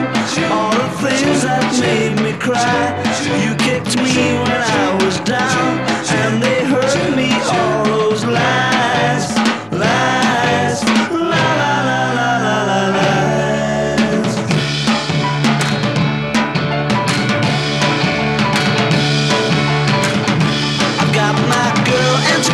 all the things that made me cry. You kicked me when I was down.